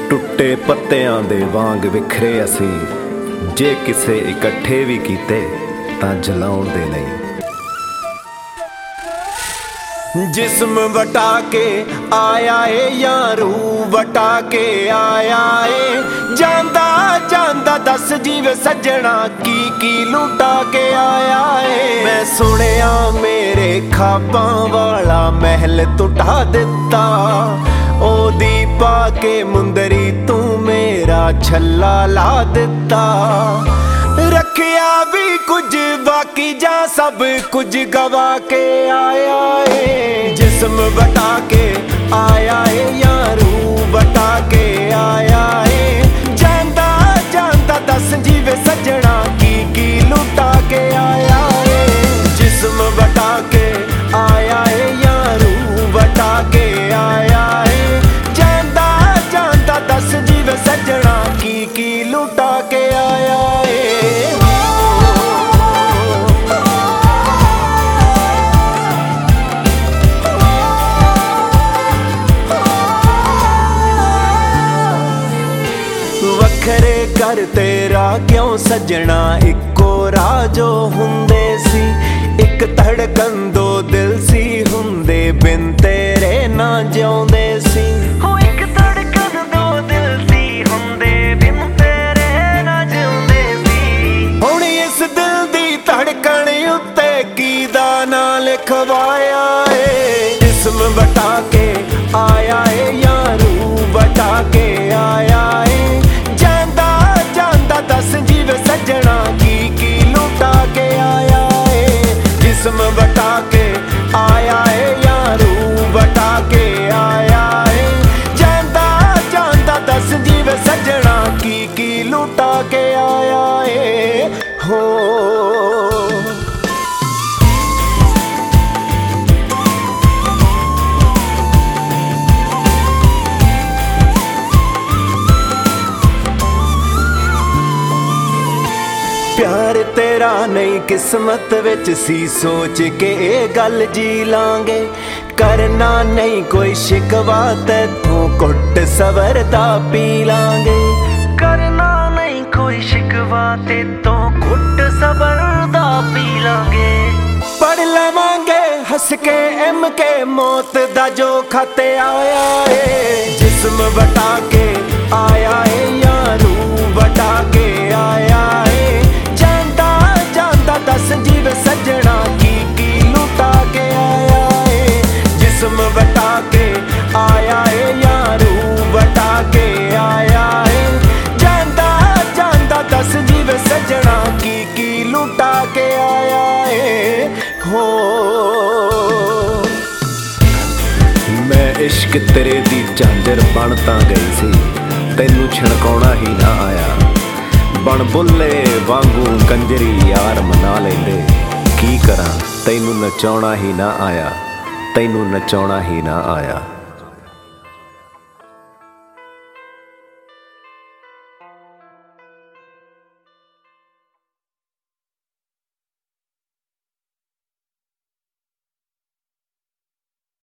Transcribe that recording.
ਟੁੱਟੇ ਪੱਤਿਆਂ ਦੇ ਵਾਂਗ ਵਿਖਰੇ ਅਸੀਂ, ਜੇ ਕਿਸੇ ਇਕੱਠੇ ਵੀ ਕੀਤੇ ਤਾਂ ਜਲਾਉਣ ਦੇ ਨਹੀਂ। ਜਿਸਮ ਵਟਾ ਕੇ ਆਇਆ ਏ ਯਾਰੂ, ਵਟਾ ਕੇ ਆਇਆ ਏ। ਜਾਂਦਾ ਜਾਂਦਾ ਦੱਸ ਜੀਵੇ ਸੱਜਣਾ, ਕੀ ਲੁਟਾ ਕੇ ਆਇਆ ਏ। ਮੈਂ ਸੁਣਿਆ ਮੇਰੇ ਖਾਬਾਂ ਵਾਲਾ ਮਹਿਲ ਟੁਟਾ ਦਿੱਤਾ, ਉਹਦੀ ਪਾ ਕੇ ਮੁੰਦਰੀ ਤੂੰ ਮੇਰਾ ਛੱਲਾ ਲਾ ਦਿੱਤਾ। ਰੱਖਿਆ ਵੀ ਕੁਝ ਬਾਕੀ ਜਾਂ ਸਭ ਕੁਝ ਗਵਾ ਕੇ ਆਇਆ ਏ। ਜਿਸਮ ਵਟਾ ਕੇ ਆਇਆ ਏ ਯਾਰੂ, ਵਟਾ ਕੇ ਆਇਆ ਏ। ਜਾਂਦਾ ਜਾਂਦਾ ਦੱਸ ਜੀਵੇ ਸੱਜਣਾ, ਕੀ ਲੁਟਾ ਕੇ ਆਇਆ ਏ। ਜਿਸਮ ਵਟਾ ਕੇ ਆਇਆ ਏ ਯਾਰੂ, ਵਟਾ ਕੇ ਆਇਆ ਏ। ਜਾਂਦਾ ਜਾਂਦਾ ਦੱਸ ਜੀਵੇ ਸੱਜਣਾ, ਕੀ ਲੁਟਾ ਕੇ ਆਇਆ ਏ। ਵੱਖਰੇ ਕਰ ਤੇਰਾ ਕਿਉਂ ਸੱਜਣਾ, ਇੱਕੋ ਰਾਹ ਜੋ ਹੁੰਦੇ ਸੀ। ਇੱਕ ਧੜਕਣ ਦੋ ਦਿਲ ਸੀ ਹੁੰਦੇ, ਬਿਨ ਤੇਰੇ ਨਾ ਜਿਉਂਦੇ ਸੀ। ਇੱਕ ਧੜਕਣ ਦੋ ਦਿਲ ਸੀ ਹੁੰਦੇ, ਬਿਨ ਤੇਰੇ ਨਾ ਜਿਉਂਦੇ ਸੀ। ਹੁਣ ਇਸ ਦਿਲ ਦੀ ਧੜਕਣ ਉੱਤੇ ਕਿਹਦਾ ਨਾਂ ਲਿਖਵਾਇਆ ਏ। ਜਿਸਮ ਵਟਾ ਕੇ ਆਇਆ ਏ ਯਾਰੂ, ਵਟਾ ਕੇ ਆਇਆ ਏ। ਦੱਸ ਜੀਵੇ ਸੱਜਣਾ, ਕੀ ਲੁਟਾ ਕੇ ਆਇਆ ਏ। ਜਿਸਮ ਵਟਾ ਕੇ ਆਇਆ ਏ ਯਾਰੂ, ਵਟਾ ਕੇ ਆਇਆ ਏ। ਜਾਂਦਾ ਜਾਂਦਾ ਦੱਸ ਜੀਵੇ ਸੱਜਣਾ, ਕੀ ਲੁਟਾ ਕੇ ਆਇਆ ਏ। ਹੋ ਪਿਆਰ ਤੇਰਾ ਨਹੀਂ ਕਿਸਮਤ ਵਿੱਚ ਸੀ, ਸੋਚ ਕੇ ਇਹ ਗੱਲ ਜੀ ਲਾਂਗੇ। ਕਰਨਾ ਨਹੀਂ ਕੋਈ ਸ਼ਿਕਵਾ, ਤੈਥੋਂ ਘੁੱਟ ਸਬਰ ਦਾ ਪੀ ਲਾਂਗੇ। ਕਰਨਾ ਨਹੀਂ ਕੋਈ ਸ਼ਿਕਵਾ, ਤੈਥੋਂ ਘੁੱਟ ਸਬਰ ਦਾ ਪੀ ਲਾਂਗੇ। ਪੜ ਲਵਾਂਗੇ ਹੱਸ ਕੇ MK ਮੌਤ ਦਾ ਜੋ ਖਤ ਆਇਆ ਏ। ਜਿਸਮ ਵਟਾ ਕੇ ਆਇਆ ਏ ਯਾਰੂ, ਵਟਾ ਕੇ ਆਇਆ ਏ। ਦੱਸ ਜੀਵੇ ਸੱਜਣਾ, ਕੀ ਲੁਟਾ ਕੇ ਆਇਆ ਏ। ਜਿਸਮ ਵਟਾ ਕੇ ਆਇਆ ਏ ਯਾਰੂ, ਵਟਾ ਕੇ ਆਇਆ ਏ। ਜਾਂਦਾ ਜਾਂਦਾ ਦੱਸ ਜੀਵੇ ਸੱਜਣਾ, ਕੀ ਲੁਟਾ ਕੇ ਆਇਆ ਏ। ਹੋ ਮੈਂ ਇਸ਼ਕ ਤੇਰੇ ਦੀ ਝਾਂਜਰ ਬਣ ਤਾਂ ਗਈ ਸੀ, ਤੈਨੂੰ ਛਣਕਾਉਣਾ ਹੀ ਨਾ ਆਇਆ। ਬਣ ਬੁੱਲੇ ਵਾਂਗੂ ਕੰਜਰੀ ਯਾਰ ਮਨਾ ਲੈਂਦੇ, ਕੀ ਕਰਾਂ ਤੈਨੂੰ ਨਚਾਉਣਾ ਹੀ ਨਾ ਆਇਆ, ਤੈਨੂੰ ਨਚਾਉਣਾ ਹੀ ਨਾ ਆਇਆ।